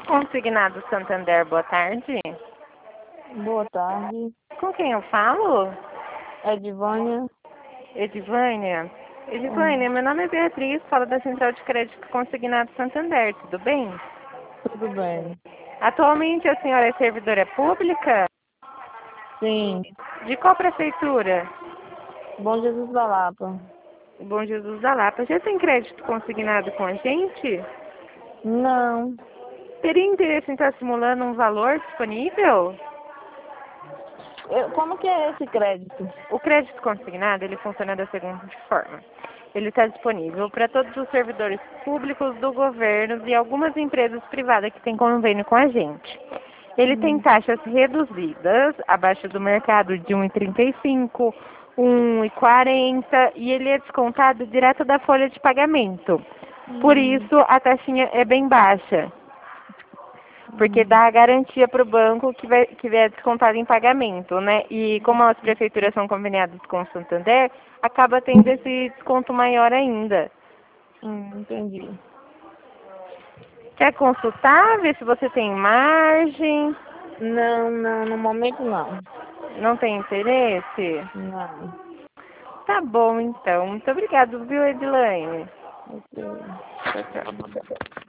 Consignado Santander, boa tarde. Boa tarde. Com quem eu falo? É Edivânia. Edivânia? Edivânia, meu nome é Beatriz, falo da Central de Crédito Consignado Santander, tudo bem? Tudo bem. Atualmente a senhora é servidora pública? Sim. De qual prefeitura? Bom Jesus da Lapa. Bom Jesus da Lapa. Já tem crédito consignado com a gente? Não. Teria interesse em estar simulando um valor disponível? Como que é esse crédito? O crédito consignado, ele funciona da seguinte forma. Ele está disponível para todos os servidores públicos do governo e algumas empresas privadas que têm convênio com a gente. Ele tem taxas reduzidas, abaixo do mercado de 1,35, 1,40 e ele é descontado direto da folha de pagamento. Por isso, a taxinha é bem baixa. Porque dá a garantia para o banco que vai descontado em pagamento, né? E como as prefeituras são conveniadas com o Santander, acaba tendo esse desconto maior ainda. Entendi. Quer consultar, ver se você tem margem? Não, no momento não. Não tem interesse? Não. Tá bom, então. Muito obrigado, viu, Edilane? Ok. Tchau, tchau.